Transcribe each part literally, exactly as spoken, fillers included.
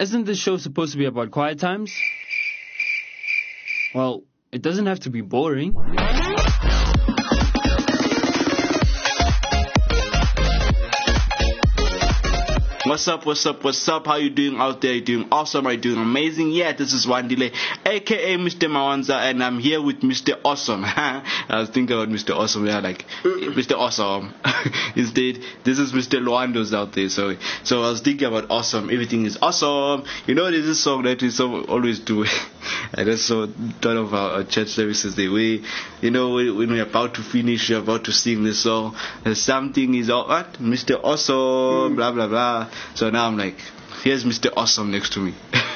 isn't this show supposed to be about quiet times? Well, it doesn't have to be boring. What's up, what's up, what's up? How you doing out there? You doing awesome? Are you doing amazing? Yeah, this is Wandile, aka Mister Mawanza, and I'm here with Mister Awesome. I was thinking about Mister Awesome, yeah, like Mister Awesome. Instead, this is Mister Luando's out there. So, so I was thinking about awesome. Everything is awesome. You know, there's this song that we so always do. I just saw ton of our, our church services the way, you know, when, when we're about to finish, we're about to sing this song, and something is all what Mister Awesome, blah blah blah. So now I'm like, here's Mister Awesome next to me.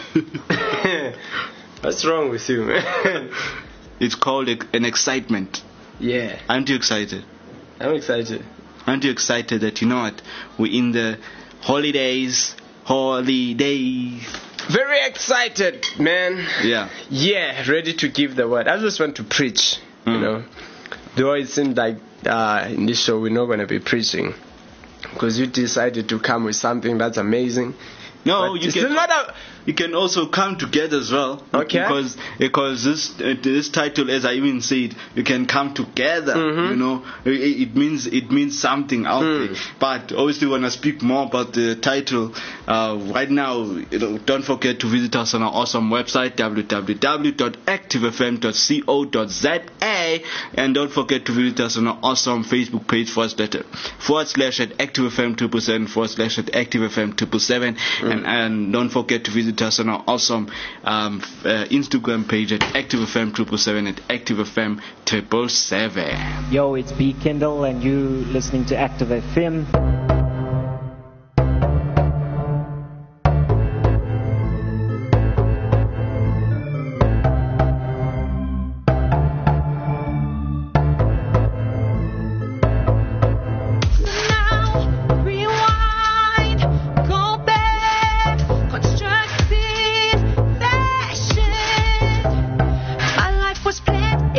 What's wrong with you, man? It's called a, an excitement. Yeah. Aren't you excited? I'm excited. Aren't you excited that, you know what, we're in the holidays, holidays. Very excited, man. Yeah. Yeah, ready to give the word. I just want to preach, Mm. you know. Though it seems like uh, in this show we're not going to be preaching, because you decided to come with something that's amazing. No, But you it's can not a, you can also come together as well. Okay. Because because this uh, this title, as I even said, you can come together. Mhm. You know, it, it means it means something out Mm. there. But obviously, when I speak more about the title, uh, right now, you know, don't forget to visit us on our awesome website w w w dot active f m dot co dot z a, and don't forget to visit us on our awesome Facebook page forward slash forward slash at active f m two percent forward slash at active f m two percent. And, and don't forget to visit us on our awesome um, uh, Instagram page at Active F M triple seven at Active F M triple seven. Yo, it's B Kendall, and you listening to Active F M.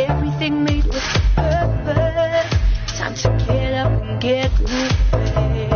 Everything made with purpose. Time to get up and get moving.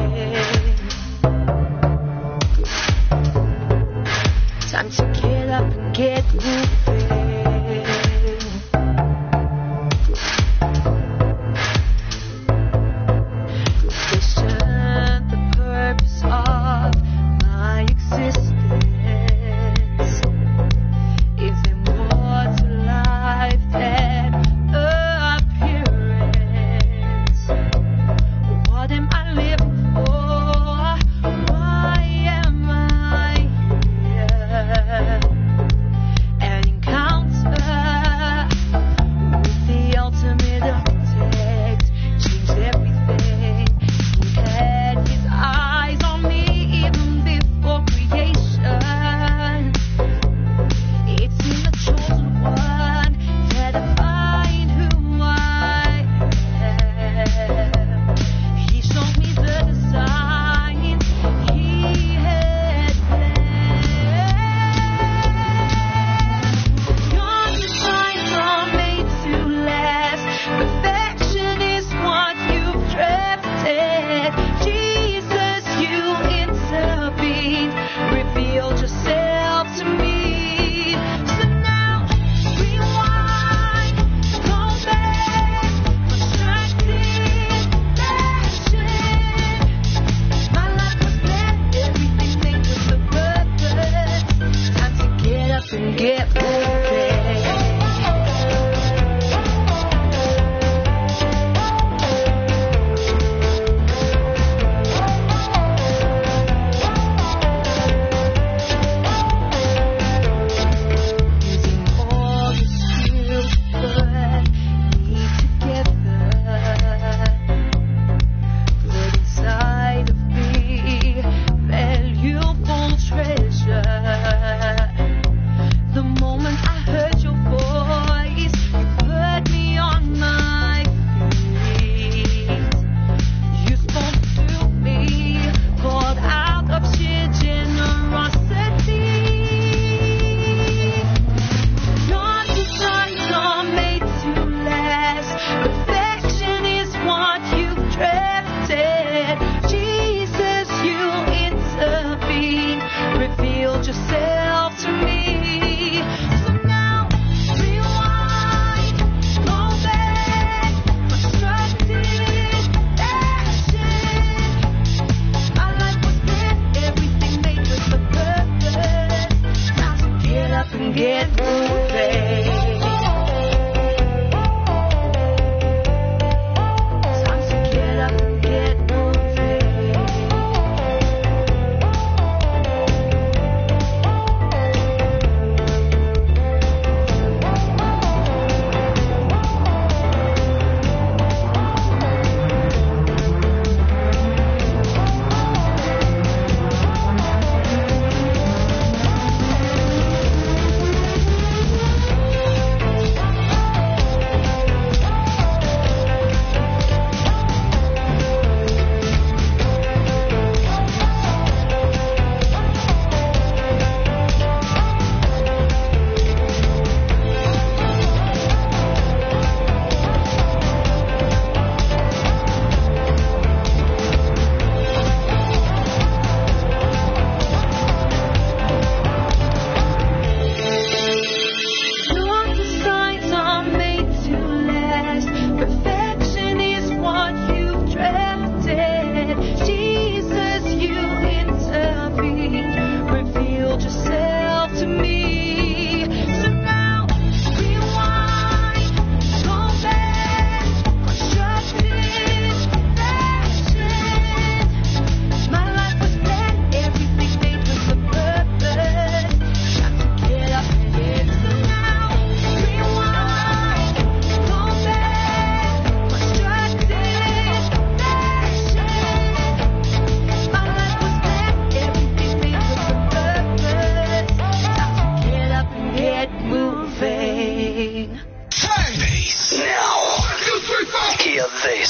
hear this.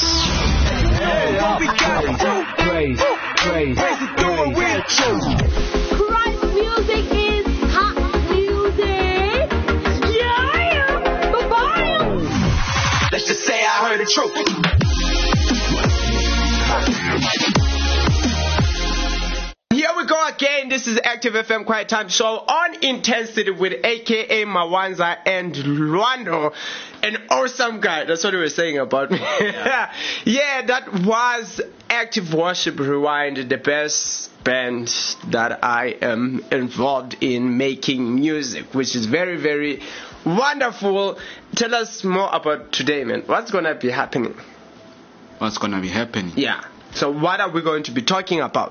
Praise, praise, Christ music is hot music. Yeah, bye-bye. Let's just say I heard the truth. Here we go again. This is Active F M Quiet Time Show on Intensity with A K A Mawanza and Luando. An awesome guy. That's what we were saying about me. Yeah. Yeah, that was Active Worship Rewind, the best band that I am involved in making music, which is very, very wonderful. Tell us more about today, man. What's going to be happening? What's going to be happening? Yeah. So what are we going to be talking about?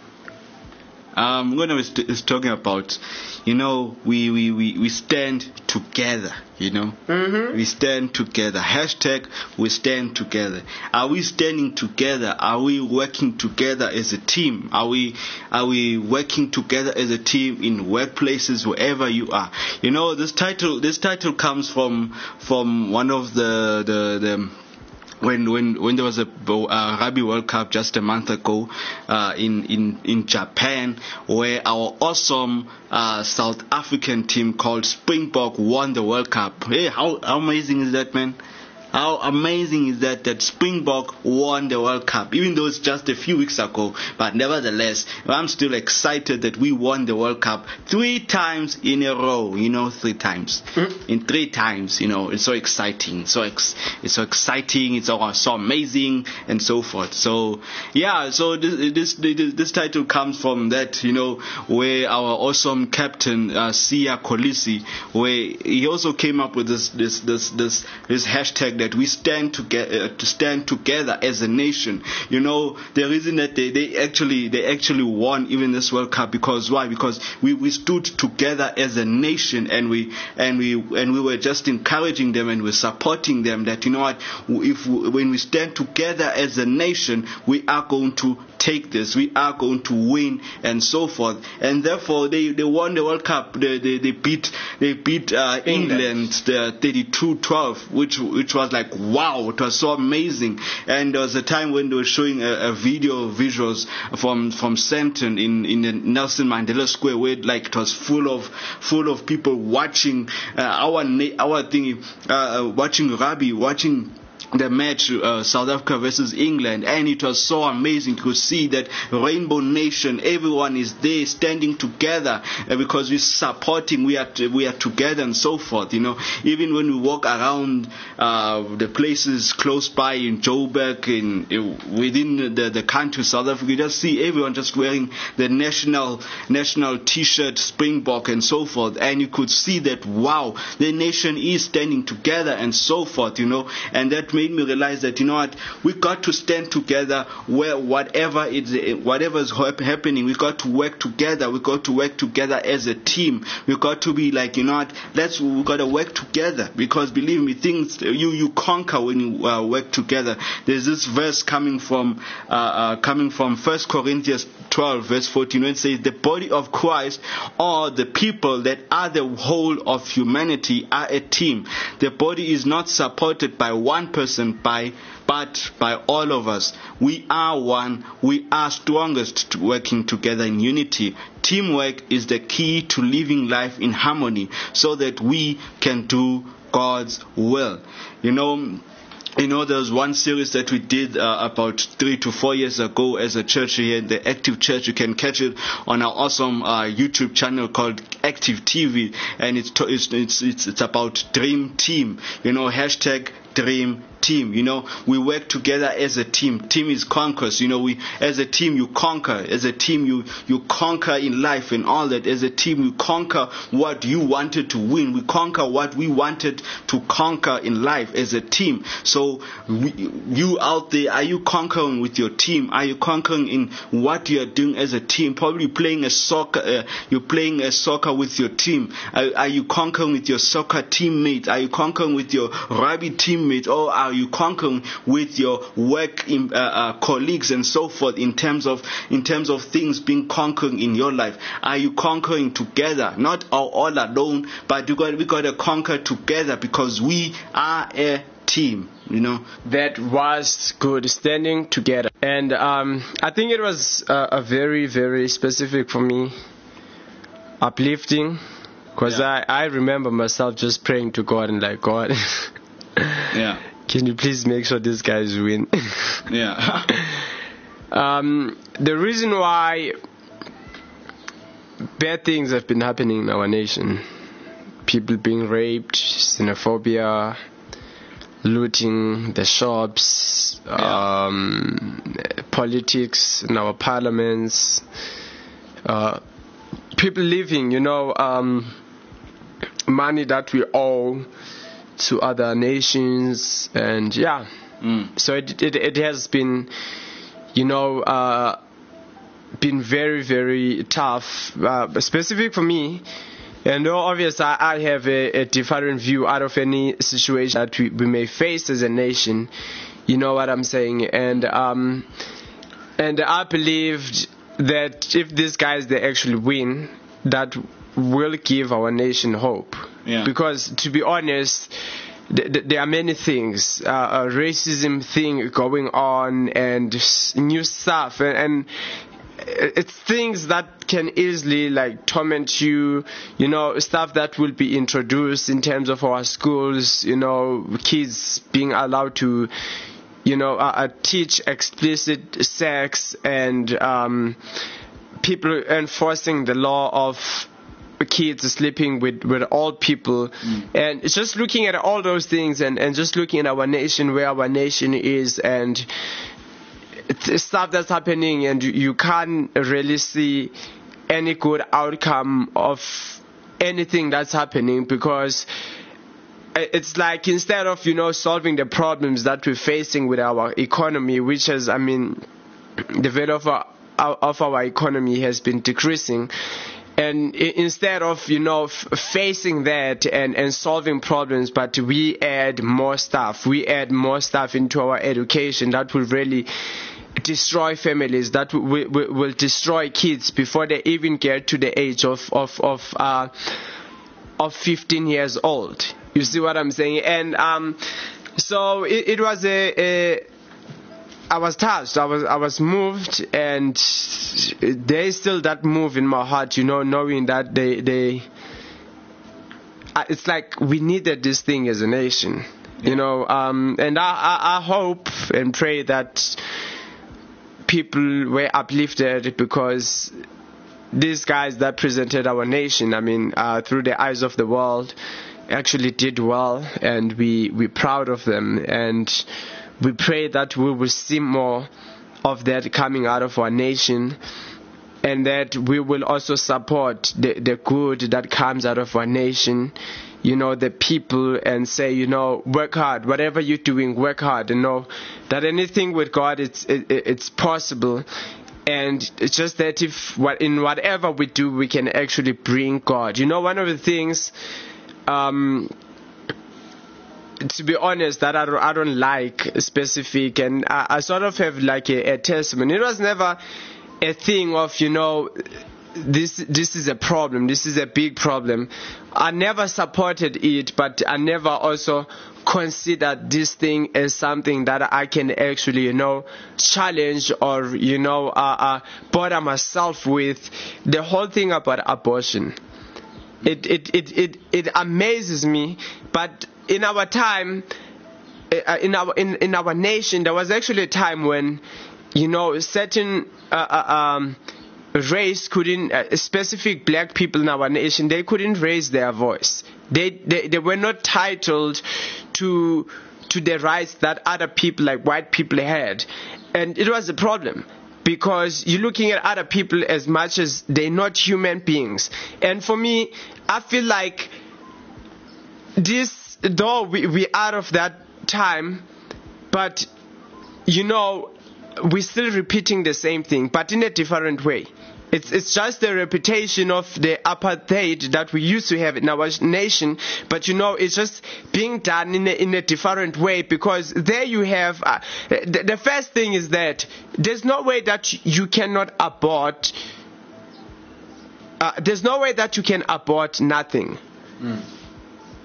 Um, we're going to be talking about, you know, we, we, we, we stand together, you know. Mm-hmm. We stand together. Hashtag we stand together. Are we standing together? Are we working together as a team? Are we are we working together as a team in workplaces, wherever you are? You know, this title this title comes from from one of the the, the When when when there was a uh, Rugby World Cup just a month ago uh, in in in Japan, where our awesome uh, South African team called Springbok won the World Cup. Hey, how, how amazing is that, man? How amazing is that that Springbok won the World Cup, even though it's just a few weeks ago. But nevertheless, I'm still excited that we won the World Cup three times in a row. You know, three times. Mm-hmm. In three times, you know, it's so exciting. So ex- it's so exciting. It's so, so amazing and so forth. So yeah, so this, this this this title comes from that, you know, where our awesome captain uh, Siya Kolisi, where he also came up with this this this this this hashtag that we stand together uh, to stand together as a nation. You know, the reason that they, they actually they actually won even this World Cup, because why? Because we, we stood together as a nation, and we and we and we were just encouraging them and we're supporting them that, you know what, if when we stand together as a nation, we are going to take this, we are going to win, and so forth. And therefore they, they won the World Cup. They they, they beat they beat uh, England thirty-two twelve, which which was like, wow, it was so amazing. And there was a time when they were showing a, a video visuals from from Sandton in in the Nelson Mandela Square, where like it was full of full of people watching uh, our our thing, uh, watching rugby, watching the match, uh, South Africa versus England, and it was so amazing to see that Rainbow Nation, everyone is there standing together uh, because we're supporting, we are t- we are together and so forth. You know, even when we walk around uh, the places close by in Joburg, in uh, within the the country South Africa, you just see everyone just wearing the national national T-shirt, Springbok and so forth, and you could see that, wow, the nation is standing together and so forth. You know, and that made me realize that, you know what, we got to stand together where whatever is whatever is happening, we got to work together. We got to work together as a team. We got to be like, you know what, let's we got to work together, because believe me, things you you conquer when you uh, work together. There's this verse coming from uh, uh, coming from First Corinthians twelve verse fourteen, when it says the body of Christ, or the people that are the whole of humanity, are a team. The body is not supported by one person, by but by all of us. We are one. We are strongest working together in unity. Teamwork is the key to living life in harmony, so that we can do God's will. You know, You know, there was one series that we did uh, about three to four years ago as a church here in the Active Church. You can catch it on our awesome uh, YouTube channel called Active T V, and it's to, it's, it's it's it's about Dream Team. You know, hashtag Dream Team. You know, we work together as a team. Team is conquers. You know, we as a team you conquer. As a team you you conquer in life and all that. As a team you conquer what you wanted to win. We conquer what we wanted to conquer in life as a team. So we, you out there, are you conquering with your team? Are you conquering in what you are doing as a team? Probably playing a soccer. Uh, you're playing a soccer with your team. Are, are you conquering with your soccer teammates? Are you conquering with your rugby teammates? Or are you conquering with your work in, uh, uh, colleagues and so forth, in terms of in terms of things being conquered in your life? Are you conquering together, not all, all alone, but you got we got to conquer together, because we are a team. you know. That was good, standing together. And um, I think it was uh, a very, very specific for me, uplifting, because Yeah. I, I remember myself just praying to God and like, God, Yeah, can you please make sure these guys win? yeah, um, the reason why bad things have been happening in our nation, people being raped, xenophobia, looting the shops, Yeah. um, politics in our parliaments, uh, people living, you know, um, money that we owe to other nations, and yeah, mm. so it it, it has been, you know, uh, been very, very tough, uh, specific for me. And though obviously I, I have a, a different view out of any situation that we, we may face as a nation, you know what I'm saying? And um, and I believed that if these guys they actually win, that will give our nation hope. Yeah. Because to be honest, th- th- there are many things, uh, a racism thing going on, and s- new stuff, and, and it's things that can easily like torment you, you know, stuff that will be introduced in terms of our schools, you know, kids being allowed to, you know, uh, uh, teach explicit sex, and um, people enforcing the law of kids sleeping with, with old people, mm. and it's just looking at all those things, and, and just looking at our nation, where our nation is, and it's stuff that's happening, and you, you can't really see any good outcome of anything that's happening, because it's like instead of, you know, solving the problems that we're facing with our economy, which has, I mean, the value of our, of our economy has been decreasing, and instead of, you know, f- facing that and, and solving problems, but we add more stuff, we add more stuff into our education that will really destroy families, that will, will, will destroy kids before they even get to the age of of of uh, of fifteen years old. You see what I'm saying? And um, so it, it was a, a I was touched, I was I was moved, and there is still that move in my heart, you know, knowing that they they it's like we needed this thing as a nation, you know, um, and I, I I hope and pray that people were uplifted, because these guys that presented our nation, I mean, uh, through the eyes of the world, actually did well, and we we're proud of them, and we pray that we will see more of that coming out of our nation, and that we will also support the, the good that comes out of our nation, you know, the people, and say, you know, work hard, whatever you're doing, work hard, and know that anything with God, it's it, it's possible. And it's just that if what in whatever we do, we can actually bring God. You know, one of the things, um, to be honest, that I don't, I don't like specific, and I, I sort of have like a, a testimony. It was never a thing of, you know, this this is a problem, this is a big problem. I never supported it, but I never also considered this thing as something that I can actually, you know, challenge or, you know, uh, uh, bother myself with. The whole thing about abortion, it it it it, it amazes me, but in our time, uh, in our in, in our nation, there was actually a time when, you know, certain uh, uh, um, race couldn't, uh, specific black people in our nation, they couldn't raise their voice. They they, they were not titled to to the rights that other people like white people had, and it was a problem. Because you're looking at other people as much as they're not human beings. And for me, I feel like this, though we, we're out of that time, but, you know, we're still repeating the same thing, but in a different way. It's it's just a reputation of the apartheid that we used to have in our nation, but you know, it's just being done in a, in a different way, because there you have, uh, the, the first thing is that there's no way that you cannot abort, uh, there's no way that you can abort nothing. Mm.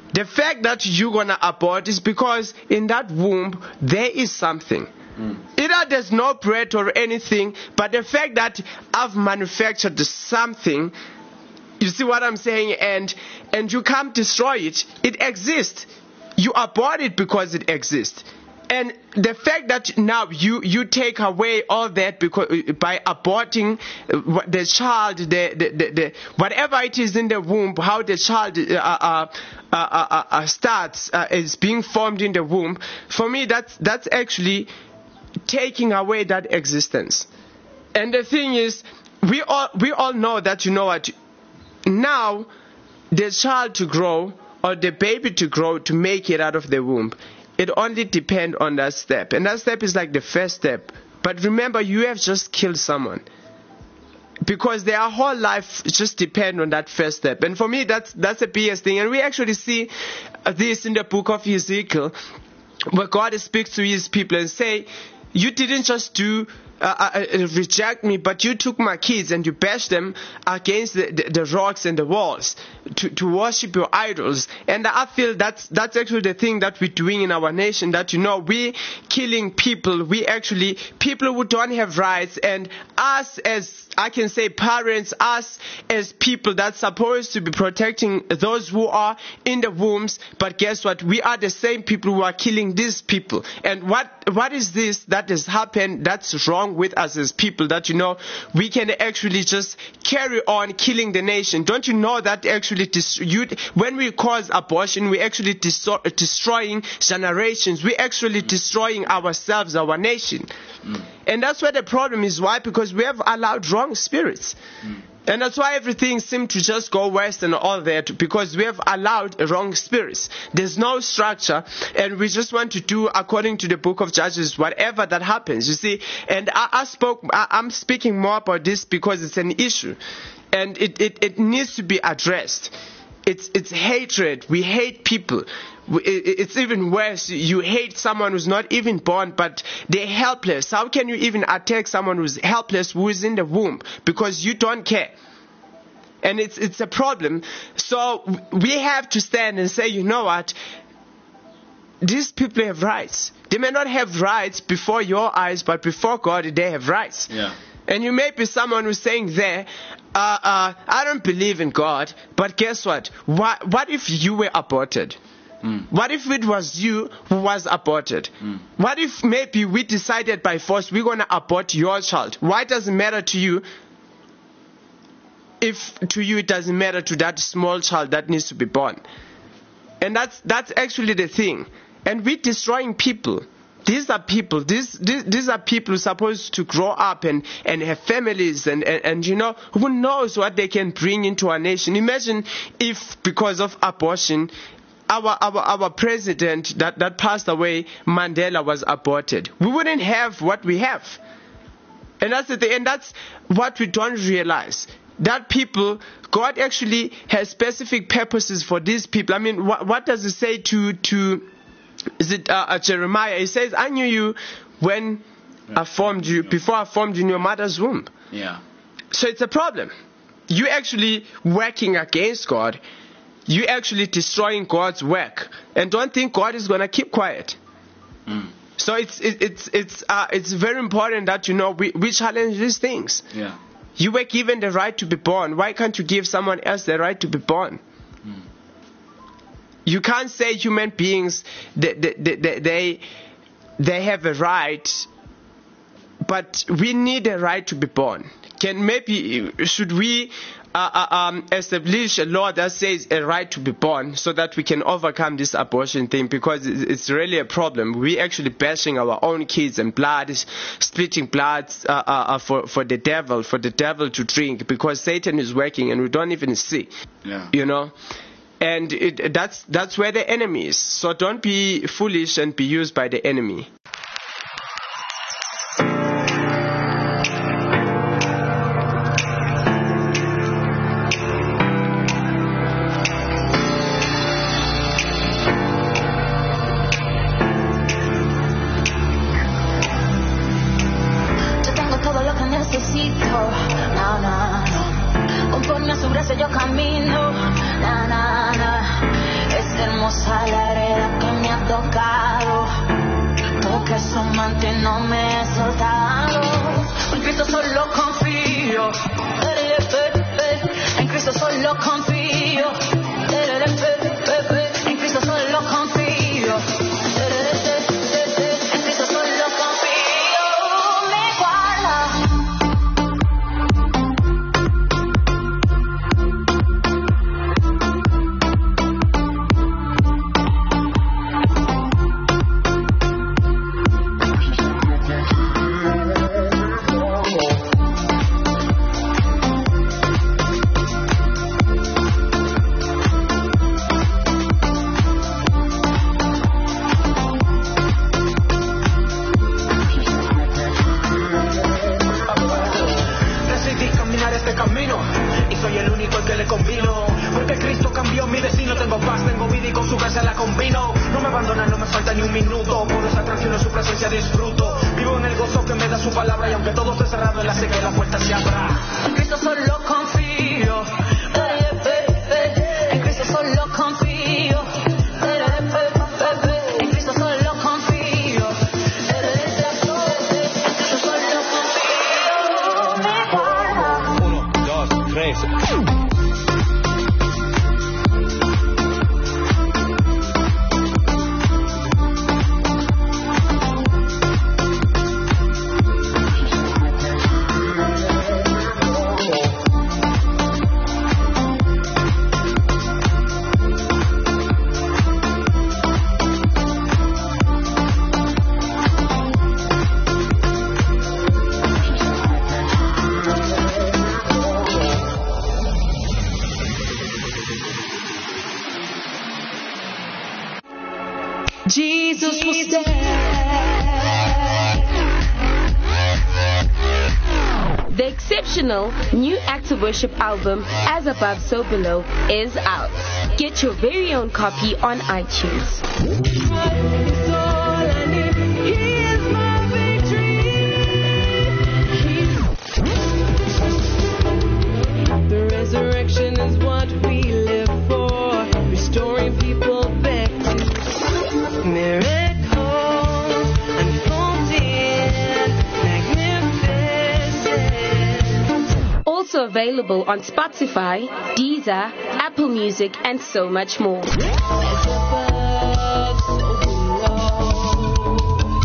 The fact that you're going to abort is because in that womb, there is something. Mm. Either there's no bread or anything, but the fact that I've manufactured something, you see what I'm saying, and and you can't destroy it, it exists. You abort it because it exists. And the fact that now you, you take away all that because by aborting the child, the, the, the, the whatever it is in the womb, how the child uh, uh, uh, uh, uh, starts uh, is being formed in the womb. For me, that's that's actually taking away that existence. And the thing is, we all we all know that, you know what, now the child to grow or the baby to grow, to make it out of the womb, it only depends on that step. And that step is like the first step. But remember, you have just killed someone. Because their whole life just depends on that first step. And for me, that's that's the biggest thing. And we actually see this in the book of Ezekiel, where God speaks to his people and say, you didn't just do uh, uh, reject me, but you took my kids and you bashed them against the, the, the rocks and the walls to, to worship your idols. And I feel that's that's actually the thing that we're doing in our nation, that, you know, we killing people, we actually, people who don't have rights, and us as, I can say, parents, us as people that's supposed to be protecting those who are in the wombs, but guess what? We are the same people who are killing these people. And what what is this that has happened that's wrong with us as people, that, you know, we can actually just carry on killing the nation? Don't you know that actually dis- you, when we cause abortion, we actually dis- destroying generations, we actually destroying ourselves, our nation. Mm. And that's where the problem is. Why? Because we have allowed wrong spirits. Mm. And that's why everything seems to just go west and all that, because we have allowed wrong spirits. There's no structure, and we just want to do according to the book of Judges, whatever that happens, you see. And I, I spoke, I, I'm speaking more about this because it's an issue, and it, it, it needs to be addressed. It's, it's hatred. We hate people. It's even worse. You hate someone who's not even born, but they're helpless. How can you even attack someone who's helpless, who is in the womb? Because you don't care. And it's it's a problem. So we have to stand and say, you know what? These people have rights. They may not have rights before your eyes, but before God, they have rights. Yeah. And you may be someone who's saying there, uh, uh, I don't believe in God, but guess what? What, what if you were aborted? Mm. What if it was you who was aborted? Mm. What if maybe we decided by force we're going to abort your child? Why does it matter to you if to you it doesn't matter to that small child that needs to be born? And that's that's actually the thing. And we're destroying people. These are people, these, these, these are people who are supposed to grow up and, and have families and, and, and, you know, who knows what they can bring into our nation. Imagine if, because of abortion, our our, our president that, that passed away, Mandela, was aborted. We wouldn't have what we have. And that's the thing, and that's what we don't realize. That people, God actually has specific purposes for these people. I mean, what, what does it say to... to Is it uh, uh, Jeremiah? It says, I knew you when I formed you, before I formed you in your mother's womb. Yeah. So it's a problem. You actually working against God. You actually destroying God's work. And don't think God is going to keep quiet. Mm. So it's it, it's it's uh, it's very important that, you know, we, we challenge these things. Yeah. You were given the right to be born. Why can't you give someone else the right to be born? Mm. You can't say human beings, they, they, they, they, they have a right, but we need a right to be born. Can maybe, should we uh, uh, um, establish a law that says a right to be born so that we can overcome this abortion thing? Because it's really a problem. We're actually bashing our own kids and blood, splitting blood uh, uh, for, for the devil, for the devil to drink, because Satan is working and we don't even see, yeah. You know. And it, that's that's where the enemy is. So don't be foolish and be used by the enemy. Yo tengo todo lo que necesito. No, no, no. Conforme a su gracia yo camino. Na, na, na. Es Qué hermosa la herida que me ha tocado. Toque su manto y no me he soltado. En Cristo solo confío. En Cristo solo confío. En Cristo solo confío. En Cristo solo confío. Me guarda. Decidí caminar este camino y soy el único al que le combino, porque Cristo cambió mi destino. Tengo paz, tengo vida y con su gracia la combino. No me abandona, no me falta ni un minuto. Por estar tranquilo en su presencia disfruto. Vivo en el gozo que me da su palabra, y aunque todo esté cerrado, Él hace que la puerta se abra. En Cristo solo confío. En Cristo solo confío. En Cristo solo confío. En Cristo solo confío. Me guarda. Uno, dos, tres. Jesus will stand. The exceptional new Active Worship album, As Above, So Below, is out. Get your very own copy on iTunes. The resurrection is what we live for, restoring people back to miracles unfolding magnificent. Also available on Spotify, Deezer, Apple Music, and so much more. As above, so below.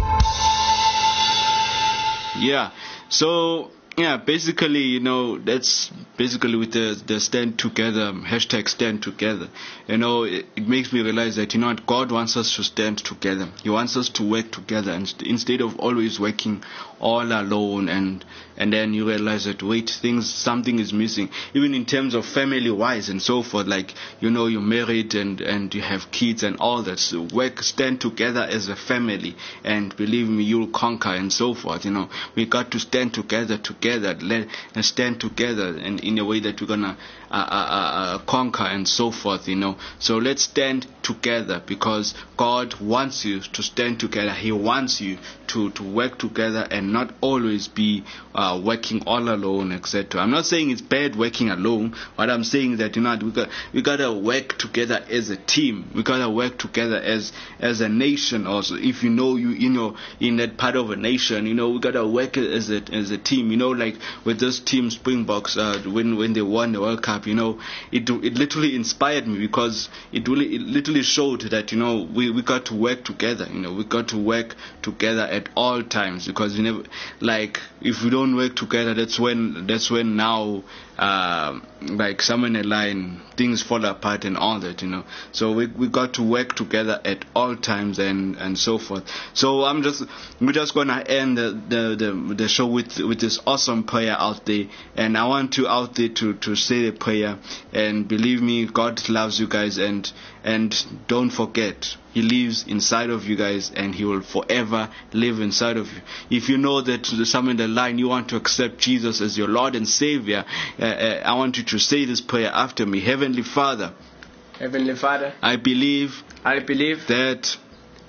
Yeah. So yeah, basically, you know, that's basically with the the stand together, hashtag stand together. You know, it, it makes me realize that, you know what, God wants us to stand together. He wants us to work together, and st- instead of always working all alone, and and then you realize that, wait, things, something is missing, even in terms of family wise and so forth. Like, you know, you're married and and you have kids and all that. So work, stand together as a family, and believe me, you'll conquer and so forth. You know, we got to stand together together let, and stand together, and in a way that we're gonna uh, uh, uh, conquer and so forth. You know, so let's stand together, because God wants you to stand together. He wants you to to work together and not always be uh, working all alone, et cetera. I'm not saying it's bad working alone, but I'm saying that, you know, we got we gotta work together as a team. We gotta work together as as a nation. Also, if you know you you know in that part of a nation, you know, we gotta work as a as a team. You know, like with this team Springboks, uh, when when they won the World Cup, you know, it it literally inspired me, because it really it literally showed that, you know, we we got to work together. You know, we got to work together at all times, because you never, like, if we don't work together, that's when that's when now uh, like somewhere in the line things fall apart and all that, you know. So we we got to work together at all times, and and so forth. So I'm just we're just gonna end the the, the, the show with with this awesome prayer out there, and I want you out there to to say the prayer, and believe me, God loves you guys, and and don't forget, He lives inside of you guys, and He will forever live inside of you. If you know that somewhere in the line you want to accept Jesus as your Lord and Savior, uh, uh, I want you to say this prayer after me. Heavenly Father, Heavenly Father, I believe I believe that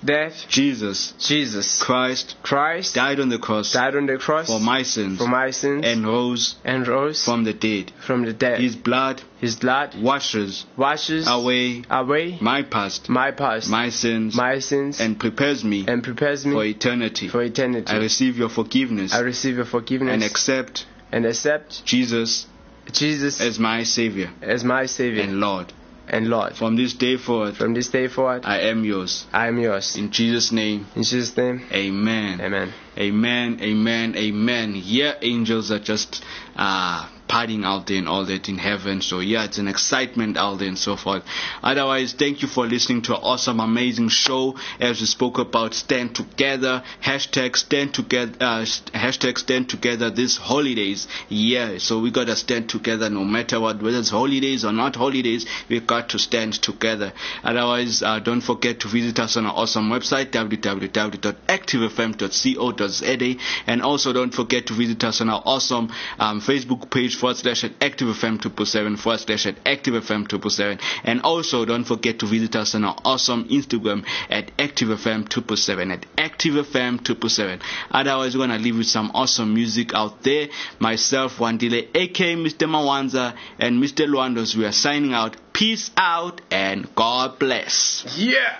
that Jesus Jesus Christ Christ died on the cross died on the cross for my sins for my sins and rose and rose from the dead. from the dead. His blood His blood washes washes away away my past, my past, my sins, my sins, and prepares me and prepares for me eternity. for eternity. I receive your forgiveness I receive your forgiveness and accept and accept Jesus Jesus as my Savior as my Savior and Lord. and Lord. From this day forward, From this day forward, I am yours. I am yours. In Jesus' name, In Jesus' name, amen. amen. Amen, amen, amen. Yeah, angels are just uh, partying out there and all that in heaven. So yeah, it's an excitement out there and so forth. Otherwise, thank you for listening to an awesome, amazing show as we spoke about stand together, hashtag stand together, uh, hashtag stand together this holidays. Yeah, so we gotta stand together no matter what, whether it's holidays or not holidays, we got to stand together. Otherwise, uh, don't forget to visit us on our awesome website, w w w dot active f m dot co dot z a, and also don't forget to visit us on our awesome um, Facebook page forward slash at activefm two four seven forward slash at activefm two four seven, and also don't forget to visit us on our awesome Instagram at activefm two four seven at activefm two four seven. Otherwise, we're gonna leave with some awesome music out there. Myself, Wandile, aka Mister Mawanza, and Mister Luandos, we are signing out. Peace out and God bless. Yeah.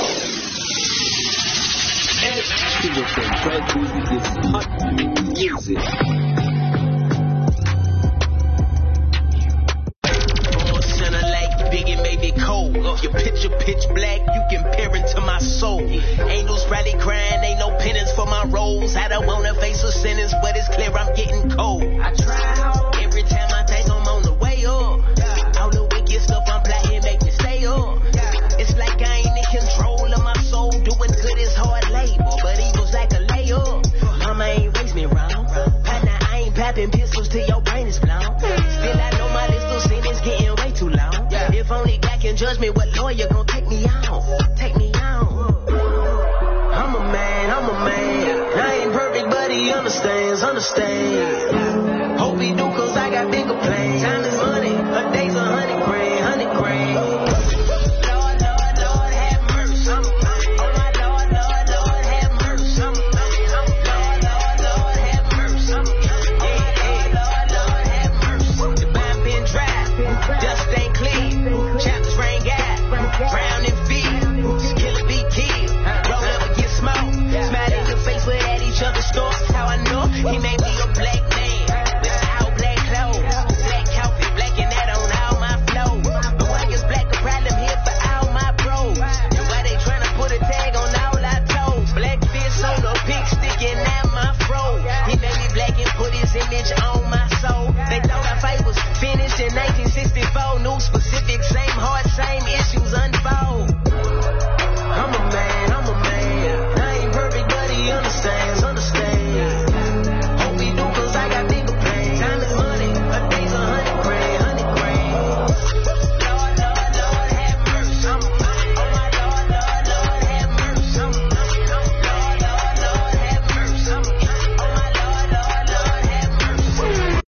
Biggie made it cold. Your picture pitch black, you can peer into my soul. Angels rally crying, ain't no penance for my roles. I don't wanna face a sentence, but it's clear I'm getting cold. I try hard. Every time I think I'm on the way up. All the wicked stuff I'm plotting make me stay up. It's like I ain't in control of my soul. Doing good is hard labor, but evil's like a layup. Mama ain't raised me wrong. Partner, I ain't popping pistols till your brain is blown. Still I know my list of sin is getting way too long. If only God can judge me, what lawyer gon' take me out? Take me out. I'm a man, I'm a man. I ain't perfect, but he understands, understands. Hope he do